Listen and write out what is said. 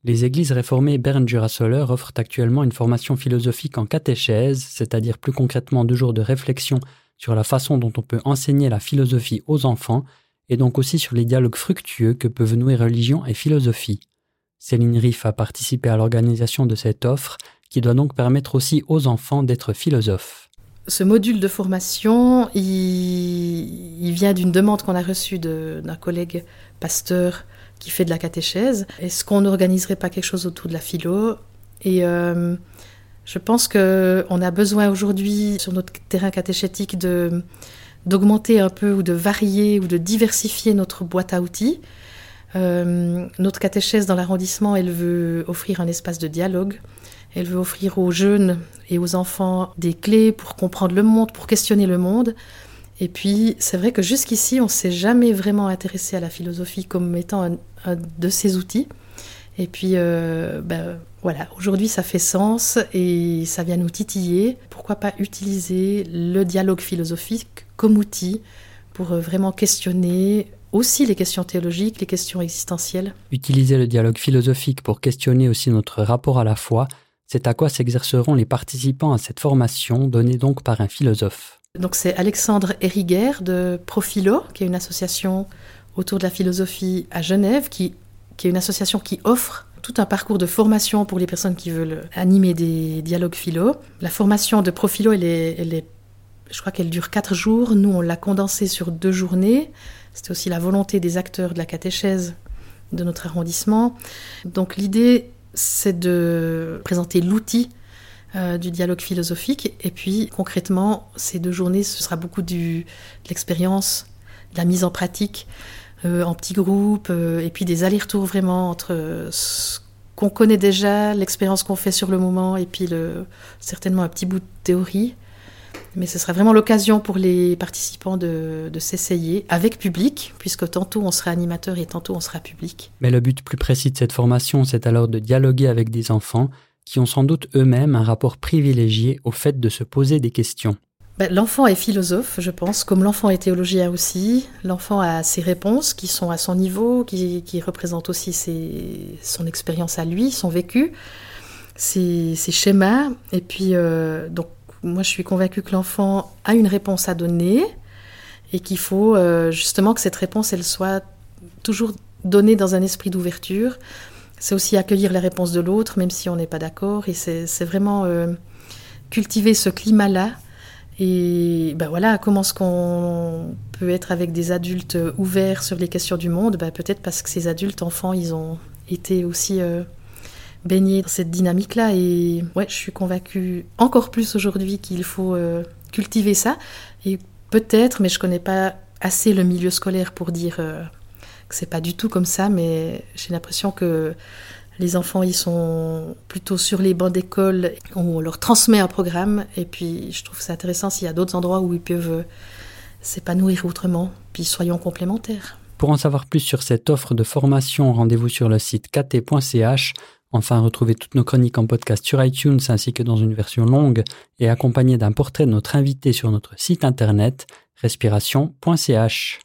Les églises réformées Bern-Jura-Soleure offrent actuellement une formation philosophique en catéchèse, c'est-à-dire plus concrètement 2 jours de réflexion sur la façon dont on peut enseigner la philosophie aux enfants, et donc aussi sur les dialogues fructueux que peuvent nouer religion et philosophie. Céline Riff a participé à l'organisation de cette offre, qui doit donc permettre aussi aux enfants d'être philosophes. Ce module de formation, il vient d'une demande qu'on a reçue d'un collègue pasteur qui fait de la catéchèse. Est-ce qu'on n'organiserait pas quelque chose autour de la philo ? Et je pense qu'on a besoin aujourd'hui, sur notre terrain catéchétique, d'augmenter un peu ou de varier ou de diversifier notre boîte à outils. Notre catéchèse dans l'arrondissement, elle veut offrir un espace de dialogue. Elle veut offrir aux jeunes et aux enfants des clés pour comprendre le monde, pour questionner le monde. Et puis, c'est vrai que jusqu'ici, on ne s'est jamais vraiment intéressé à la philosophie comme étant un de ces outils. Et puis, voilà, aujourd'hui, ça fait sens et ça vient nous titiller. Pourquoi pas utiliser le dialogue philosophique comme outil pour vraiment questionner aussi les questions théologiques, les questions existentielles. Utiliser le dialogue philosophique pour questionner aussi notre rapport à la foi, c'est à quoi s'exerceront les participants à cette formation donnée donc par un philosophe. Donc c'est Alexandre Eriguer de Profilo, qui est une association autour de la philosophie à Genève, qui est une association qui offre tout un parcours de formation pour les personnes qui veulent animer des dialogues philo. La formation de Profilo, elle est, je crois qu'elle dure 4 jours. Nous, on l'a condensée sur 2 journées. C'était aussi la volonté des acteurs de la catéchèse de notre arrondissement. Donc l'idée, c'est de présenter l'outil du dialogue philosophique. Et puis, concrètement, ces 2 journées, ce sera beaucoup de l'expérience, de la mise en pratique en petits groupes, et puis des allers-retours vraiment entre ce qu'on connaît déjà, l'expérience qu'on fait sur le moment, et puis certainement un petit bout de théorie. Mais ce sera vraiment l'occasion pour les participants de s'essayer avec public, puisque tantôt on sera animateur et tantôt on sera public. Mais le but plus précis de cette formation, c'est alors de dialoguer avec des enfants qui ont sans doute eux-mêmes un rapport privilégié au fait de se poser des questions. L'enfant est philosophe, je pense, comme l'enfant est théologien aussi. L'enfant a ses réponses qui sont à son niveau, qui représentent aussi son expérience à lui, son vécu, ses schémas. Et puis, donc, moi, je suis convaincue que l'enfant a une réponse à donner et qu'il faut justement que cette réponse, elle soit toujours donnée dans un esprit d'ouverture. C'est aussi accueillir la réponse de l'autre, même si on n'est pas d'accord. Et c'est vraiment cultiver ce climat-là. Et voilà, comment est-ce qu'on peut être avec des adultes ouverts sur les questions du monde ? Peut-être parce que ces adultes, enfants, ils ont été aussi baignés dans cette dynamique-là. Et ouais, je suis convaincue encore plus aujourd'hui qu'il faut cultiver ça. Et peut-être, mais je ne connais pas assez le milieu scolaire pour dire que ce n'est pas du tout comme ça, mais j'ai l'impression que les enfants, ils sont plutôt sur les bancs d'école, on leur transmet un programme, et puis je trouve ça intéressant s'il y a d'autres endroits où ils peuvent s'épanouir autrement, puis soyons complémentaires. Pour en savoir plus sur cette offre de formation, rendez-vous sur le site kt.ch. Enfin, retrouvez toutes nos chroniques en podcast sur iTunes, ainsi que dans une version longue, et accompagnées d'un portrait de notre invité sur notre site internet, respiration.ch.